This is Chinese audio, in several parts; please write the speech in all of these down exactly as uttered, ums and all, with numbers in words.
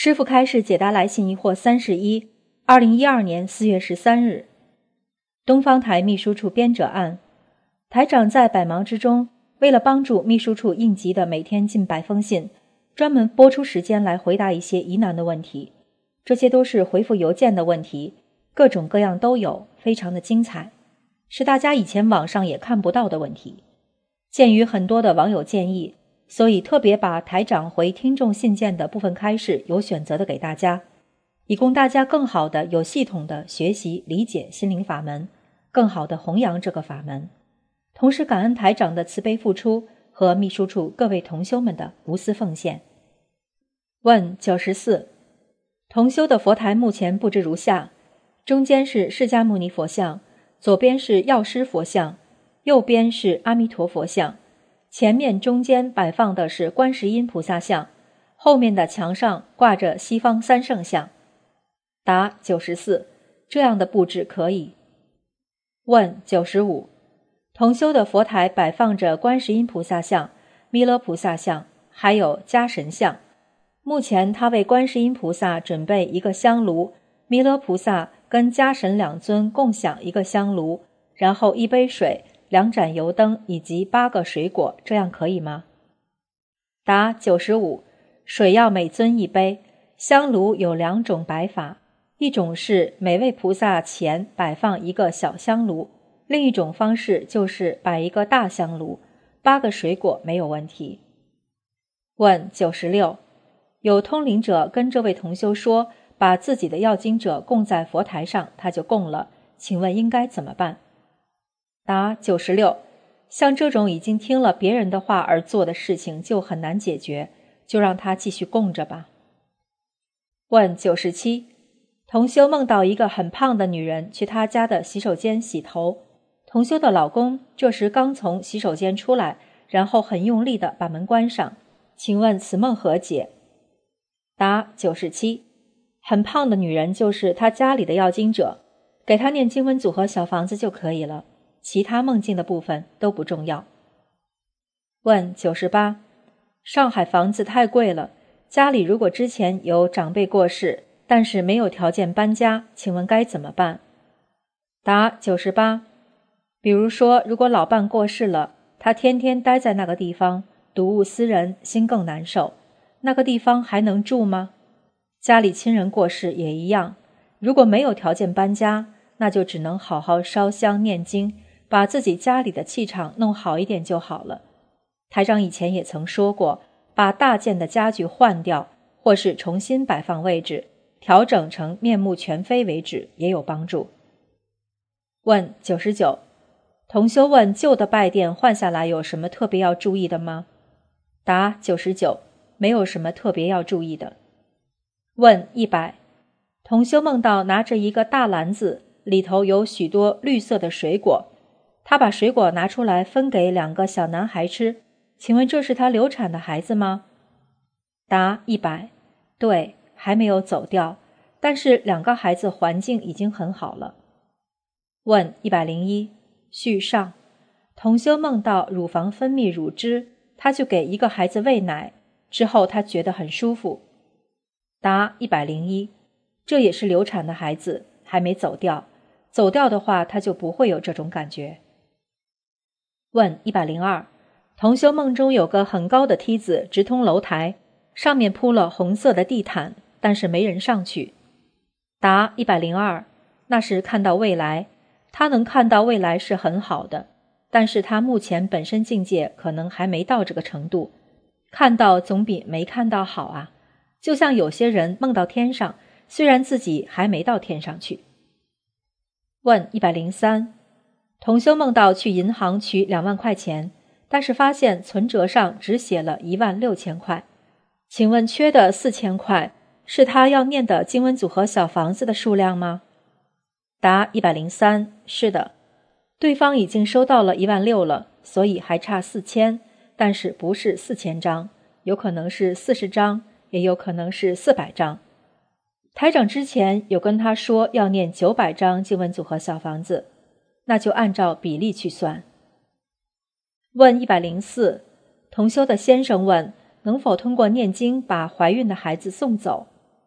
师父开示解答来信疑惑三十一，二零一二年四月十三日。东方台秘书处编者案，台长在百忙之中，为了帮助秘书处应急的每天近百封信，专门拨出时间来回答一些疑难的问题。这些都是回复邮件的问题，各种各样都有，非常的精彩，是大家以前网上也看不到的问题。鉴于很多的网友建议，所以特别把台长回听众信件的部分开示有选择的给大家，以供大家更好的有系统的学习理解心灵法门，更好的弘扬这个法门，同时感恩台长的慈悲付出和秘书处各位同修们的无私奉献。问九十四，同修的佛台目前布置如下：中间是释迦牟尼佛像，左边是药师佛像，右边是阿弥陀佛像，前面中间摆放的是观世音菩萨像，后面的墙上挂着西方三圣像。答九十四，这样的布置可以。问九十五，同修的佛台摆放着观世音菩萨像、弥勒菩萨像，还有家神像。目前他为观世音菩萨准备一个香炉，弥勒菩萨跟家神两尊共享一个香炉，然后一杯水、两盏油灯以及八个水果，这样可以吗？答九十五，水要每尊一杯。香炉有两种摆法，一种是每位菩萨前摆放一个小香炉，另一种方式就是摆一个大香炉，八个水果没有问题。问九十六，有通灵者跟这位同修说，把自己的要经者供在佛台上，他就供了，请问应该怎么办？答九十六，像这种已经听了别人的话而做的事情就很难解决，就让他继续供着吧。问九十七，同修梦到一个很胖的女人去她家的洗手间洗头，同修的老公这时刚从洗手间出来，然后很用力地把门关上，请问此梦何解？答九十七，很胖的女人就是她家里的要经者，给她念经文组合小房子就可以了，其他梦境的部分都不重要。问九十八，上海房子太贵了，家里如果之前有长辈过世，但是没有条件搬家，请问该怎么办？答九十八，比如说如果老伴过世了，他天天待在那个地方，睹物思人，心更难受，那个地方还能住吗？家里亲人过世也一样，如果没有条件搬家，那就只能好好烧香念经，把自己家里的气场弄好一点就好了。台长以前也曾说过，把大件的家具换掉，或是重新摆放位置，调整成面目全非为止，也有帮助。问九十九，同修问旧的拜殿换下来有什么特别要注意的吗？答九十九，没有什么特别要注意的。问一百，同修梦到拿着一个大篮子，里头有许多绿色的水果，他把水果拿出来分给两个小男孩吃，请问这是他流产的孩子吗？答一百，对，还没有走掉，但是两个孩子环境已经很好了。问一百零一，续上，同修梦到乳房分泌乳汁，他就给一个孩子喂奶，之后他觉得很舒服。答一百零一，这也是流产的孩子，还没走掉，走掉的话他就不会有这种感觉。问一百零二，同修梦中有个很高的梯子直通楼台，上面铺了红色的地毯，但是没人上去。答一百零二，那是看到未来，他能看到未来是很好的，但是他目前本身境界可能还没到这个程度，看到总比没看到好啊。就像有些人梦到天上，虽然自己还没到天上去。问一百零三，同修梦到去银行取两万块钱，但是发现存折上只写了一万六千块，请问缺的四千块是他要念的经文组合小房子的数量吗？答一百零三，是的，对方已经收到了一万六了，所以还差四千，但是不是四千张，有可能是四十张，也有可能是四百张。台长之前有跟他说要念九百张经文组合小房子，那就按照比例去算。问一百零四，同修的先生问，能否通过念经把怀孕的孩子送走？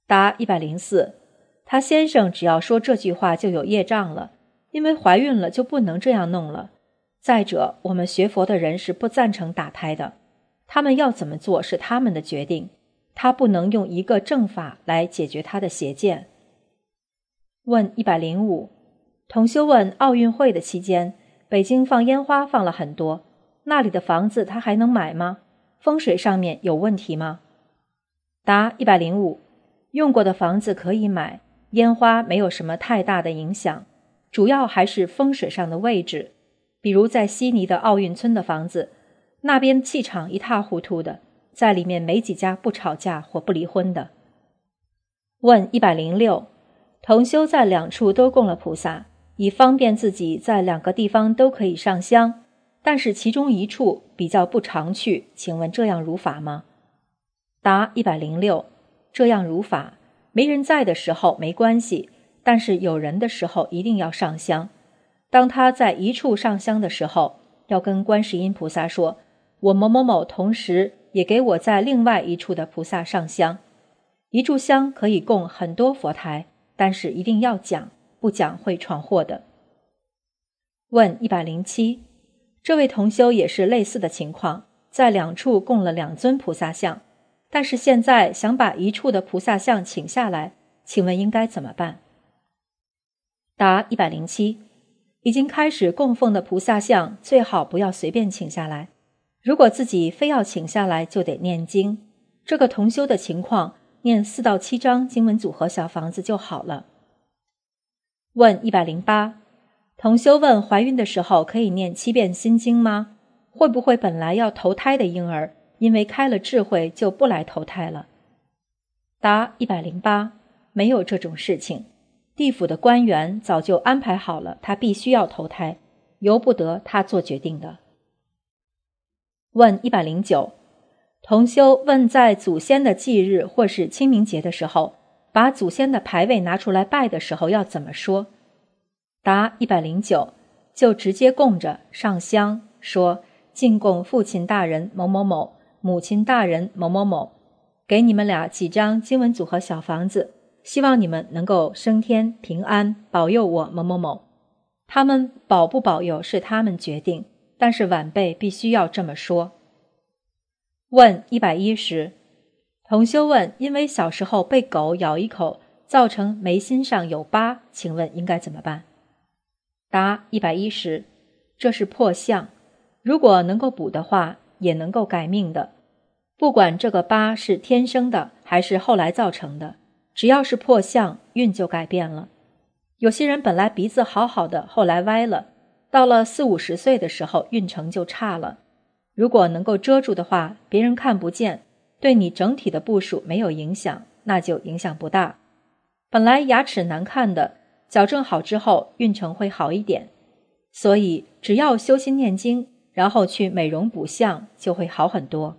答一百零四，他先生只要说这句话就有业障了，因为怀孕了就不能这样弄了。再者，我们学佛的人是不赞成打胎的，他们要怎么做是他们的决定，他不能用一个正法来解决他的邪见。问一百零五，同修问，奥运会的期间，北京放烟花放了很多，那里的房子他还能买吗？风水上面有问题吗？答一百零五，用过的房子可以买，烟花没有什么太大的影响，主要还是风水上的位置。比如在悉尼的奥运村的房子，那边气场一塌糊涂的，在里面没几家不吵架或不离婚的。问一百零六，同修在两处都供了菩萨，以方便自己在两个地方都可以上香，但是其中一处比较不常去，请问这样如法吗？答一百零六，这样如法，没人在的时候没关系，但是有人的时候一定要上香。当他在一处上香的时候，要跟观世音菩萨说，我某某某同时也给我在另外一处的菩萨上香。一炷香可以供很多佛台，但是一定要讲，不讲会闯祸的。问一百零七，这位同修也是类似的情况，在两处供了两尊菩萨像，但是现在想把一处的菩萨像请下来，请问应该怎么办？答一百零七，已经开始供奉的菩萨像最好不要随便请下来，如果自己非要请下来就得念经，这个同修的情况念四到七章经文组合小房子就好了。问一百零八，同修问，怀孕的时候可以念七遍心经吗？会不会本来要投胎的婴儿因为开了智慧就不来投胎了？答一百零八，没有这种事情，地府的官员早就安排好了，他必须要投胎，由不得他做决定的。问一百零九，同修问，在祖先的忌日或是清明节的时候，把祖先的牌位拿出来拜的时候要怎么说？答一百零九，就直接供着上香，说敬供父亲大人某某某，母亲大人某某某，给你们俩几张经文组合小房子，希望你们能够升天平安，保佑我某某某。他们保不保佑是他们决定，但是晚辈必须要这么说。问一百一十，同修问，因为小时候被狗咬一口，造成眉心上有疤，请问应该怎么办？答一百一十，这是破相，如果能够补的话，也能够改命的。不管这个疤是天生的还是后来造成的，只要是破相，运就改变了。有些人本来鼻子好好的，后来歪了，到了四五十岁的时候，运程就差了。如果能够遮住的话，别人看不见，对你整体的部署没有影响，那就影响不大。本来牙齿难看的，矫正好之后，运程会好一点。所以只要修心念经，然后去美容补相，就会好很多。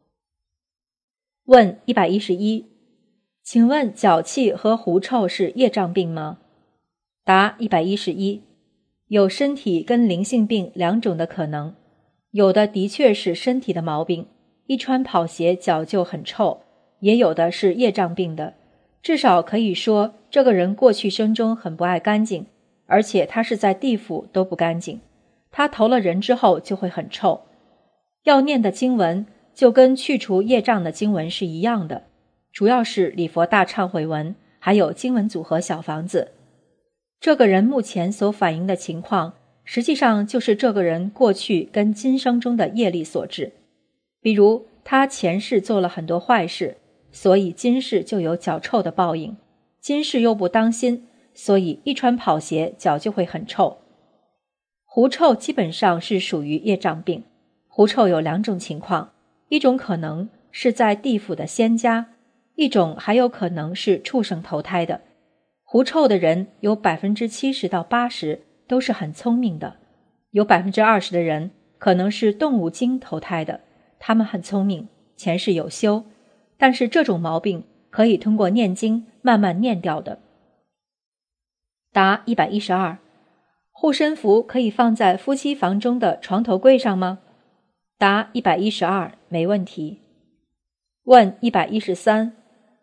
问一百一十一，请问脚气和狐臭是业障病吗？答一百一十一，有身体跟灵性病两种的可能，有的的确是身体的毛病，一穿跑鞋脚就很臭，也有的是业障病的，至少可以说这个人过去生中很不爱干净，而且他是在地府都不干净，他投了人之后就会很臭。要念的经文就跟去除业障的经文是一样的，主要是礼佛大忏悔文，还有经文组合小房子。这个人目前所反映的情况，实际上就是这个人过去跟今生中的业力所致。比如他前世做了很多坏事，所以今世就有脚臭的报应，今世又不当心，所以一穿跑鞋脚就会很臭。狐臭基本上是属于业障病，狐臭有两种情况，一种可能是在地府的仙家，一种还有可能是畜生投胎的。狐臭的人有 百分之七十到八十 都是很聪明的，有 百分之二十 的人可能是动物精投胎的，他们很聪明，前世有修，但是这种毛病可以通过念经慢慢念掉的。答一百一十二，护身符可以放在夫妻房中的床头柜上吗？答一百一十二，没问题。问一百一十三，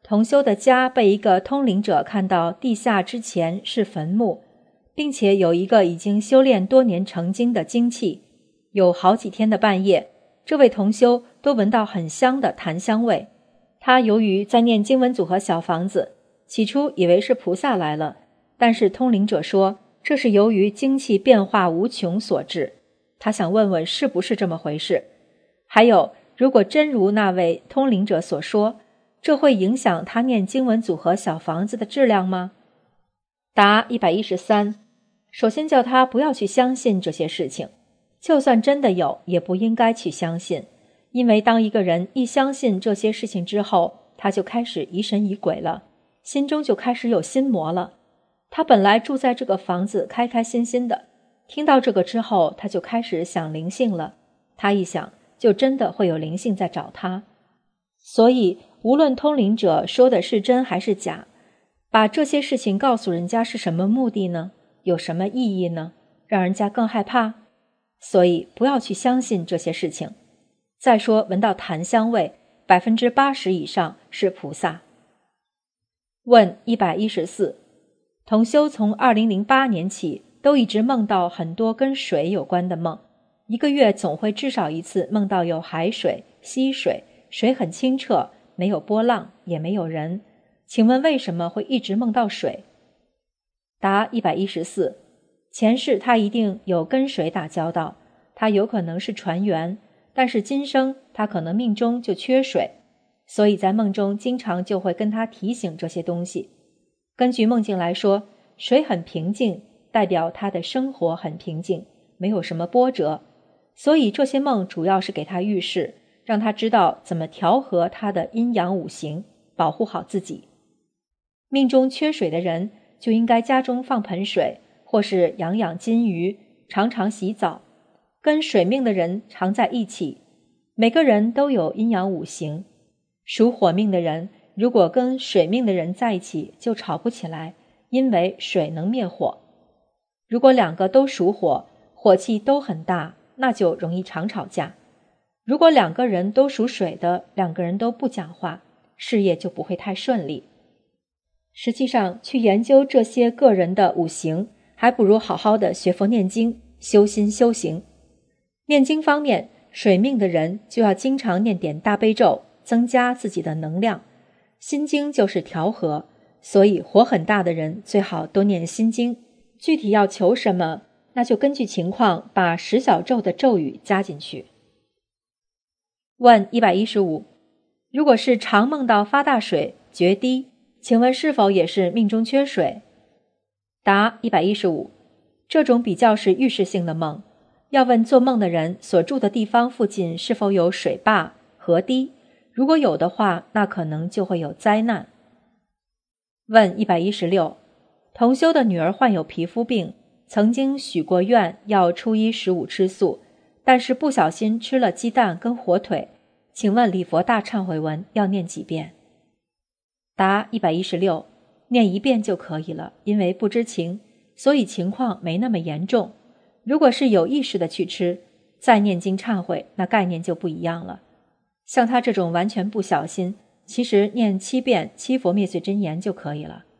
同修的家被一个通灵者看到地下之前是坟墓，并且有一个已经修炼多年成精的精气，有好几天的半夜，这位同修都闻到很香的檀香味。他由于在念经文组合小房子，起初以为是菩萨来了，但是通灵者说这是由于精气变化无穷所致。他想问问是不是这么回事。还有，如果真如那位通灵者所说，这会影响他念经文组合小房子的质量吗？答一百一十三。首先叫他不要去相信这些事情，就算真的有，也不应该去相信，因为当一个人一相信这些事情之后，他就开始疑神疑鬼了，心中就开始有心魔了。他本来住在这个房子开开心心的，听到这个之后，他就开始想灵性了，他一想就真的会有灵性在找他。所以无论通灵者说的是真还是假，把这些事情告诉人家是什么目的呢？有什么意义呢？让人家更害怕？所以不要去相信这些事情。再说闻到檀香味， 百分之八十 以上是菩萨。问一百一十四。同修从二零零八年起都一直梦到很多跟水有关的梦，一个月总会至少一次梦到有海水、溪水，水很清澈，没有波浪，也没有人。请问为什么会一直梦到水？答一百一十四。前世他一定有跟水打交道，他有可能是船员，但是今生他可能命中就缺水，所以在梦中经常就会跟他提醒这些东西。根据梦境来说，水很平静，代表他的生活很平静，没有什么波折，所以这些梦主要是给他预示，让他知道怎么调和他的阴阳五行，保护好自己。命中缺水的人就应该家中放盆水，或是养养金鱼，常常洗澡。跟水命的人常在一起，每个人都有阴阳五行，属火命的人如果跟水命的人在一起就吵不起来，因为水能灭火。如果两个都属火，火气都很大，那就容易常吵架。如果两个人都属水的，两个人都不讲话，事业就不会太顺利。实际上去研究这些个人的五行，还不如好好的学佛念经，修心修行。念经方面，水命的人就要经常念点大悲咒，增加自己的能量。心经就是调和，所以火很大的人最好多念心经。具体要求什么，那就根据情况把十小咒的咒语加进去。问一百一十五。如果是常梦到发大水、决堤，请问是否也是命中缺水？答一百一十五。这种比较是预示性的梦，要问做梦的人所住的地方附近是否有水坝、河堤，如果有的话，那可能就会有灾难。问一百一十六。同修的女儿患有皮肤病，曾经许过愿要初一十五吃素，但是不小心吃了鸡蛋跟火腿，请问礼佛大忏悔文要念几遍？答一百一十六。念一遍就可以了，因为不知情，所以情况没那么严重。如果是有意识的去吃，再念经忏悔，那概念就不一样了。像他这种完全不小心，其实念七遍七佛灭罪真言就可以了。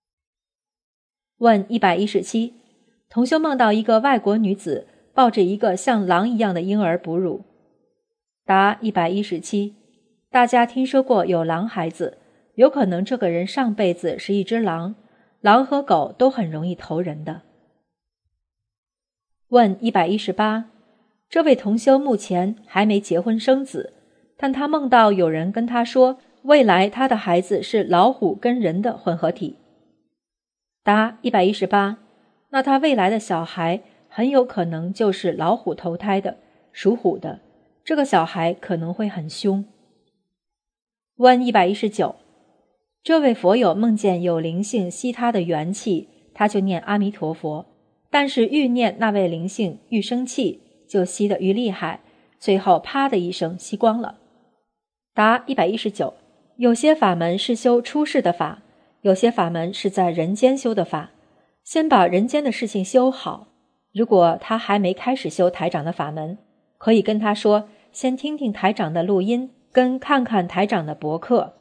问一百一十七。同修梦到一个外国女子抱着一个像狼一样的婴儿哺乳。答一百一十七。大家听说过有狼孩子，有可能这个人上辈子是一只狼，狼和狗都很容易投人的。问一百一十八。这位同修目前还没结婚生子，但他梦到有人跟他说，未来他的孩子是老虎跟人的混合体。答一百一十八。那他未来的小孩很有可能就是老虎投胎的，属虎的，这个小孩可能会很凶。问一百一十九。这位佛友梦见有灵性吸他的元气，他就念阿弥陀佛，但是愈念那位灵性愈生气，就吸得愈厉害，最后啪的一声吸光了。答一百一十九。有些法门是修出世的法，有些法门是在人间修的法，先把人间的事情修好。如果他还没开始修台长的法门，可以跟他说，先听听台长的录音，跟看看台长的博客。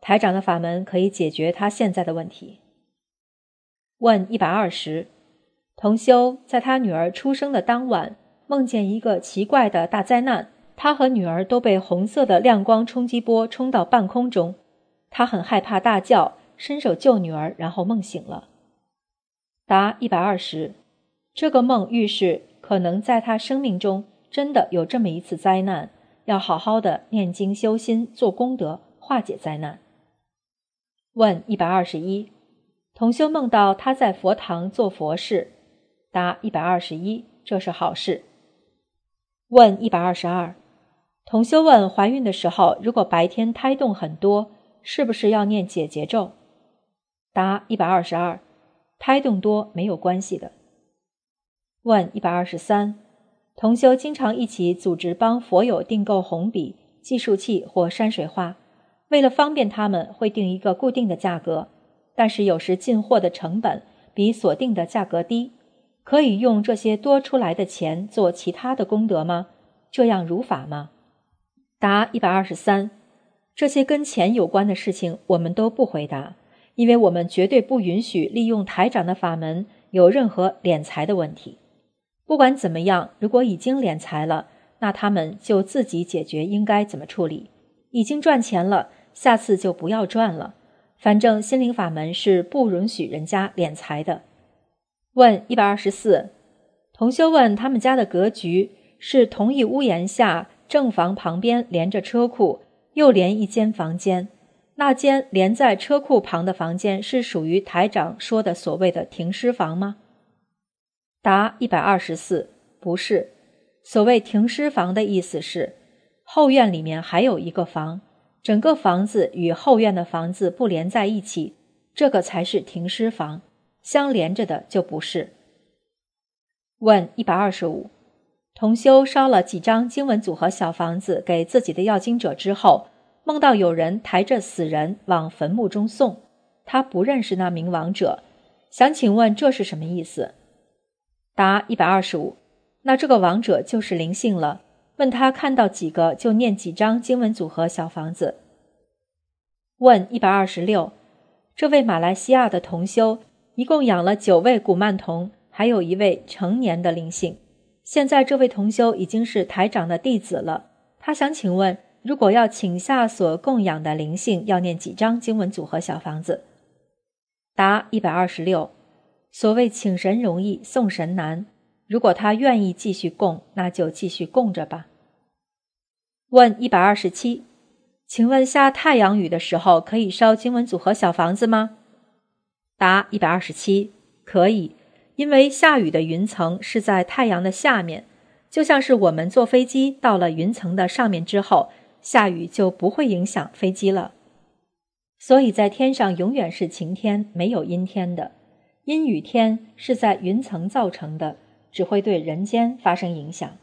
台长的法门可以解决他现在的问题。问一百二十，同修在他女儿出生的当晚，梦见一个奇怪的大灾难，他和女儿都被红色的亮光冲击波冲到半空中，他很害怕，大叫，伸手救女儿，然后梦醒了。答一百二十，这个梦预示可能在他生命中真的有这么一次灾难，要好好的念经修心做功德，化解灾难。问一百二十一，同修梦到他在佛堂做佛事。答一百二十一，这是好事。问一百二十二，同修问怀孕的时候，如果白天胎动很多，是不是要念解结咒？答一百二十二，胎动多没有关系的。问一百二十三，同修经常一起组织帮佛友订购红笔、计数器或山水画，为了方便他们会定一个固定的价格，但是有时进货的成本比所定的价格低，可以用这些多出来的钱做其他的功德吗？这样如法吗？答一百二十三，这些跟钱有关的事情我们都不回答，因为我们绝对不允许利用台长的法门有任何敛财的问题。不管怎么样，如果已经敛财了，那他们就自己解决应该怎么处理。已经赚钱了，下次就不要赚了。反正心灵法门是不允许人家敛财的。问一百二十四，同修问他们家的格局是同一屋檐下，正房旁边连着车库，又连一间房间，那间连在车库旁的房间是属于台长说的所谓的停尸房吗？答一百二十四，不是。所谓停尸房的意思是，后院里面还有一个房，整个房子与后院的房子不连在一起，这个才是停尸房，相连着的就不是。问一百二十五，同修烧了几张经文组合小房子给自己的要经者之后，梦到有人抬着死人往坟墓中送，他不认识那名亡者，想请问这是什么意思？答一百二十五，那这个亡者就是灵性了，问他看到几个就念几张经文组合小房子。问一百二十六，这位马来西亚的同修一共养了九位古曼童，还有一位成年的灵性，现在这位同修已经是台长的弟子了，他想请问，如果要请下所供养的灵性，要念几张经文组合小房子？答一百二十六，所谓请神容易送神难，如果他愿意继续供，那就继续供着吧。问一百二十七，请问下太阳雨的时候可以烧经文组合小房子吗？答一百二十七，可以，因为下雨的云层是在太阳的下面，就像是我们坐飞机到了云层的上面之后，下雨就不会影响飞机了。所以在天上永远是晴天，没有阴天的。阴雨天是在云层造成的，只会对人间发生影响。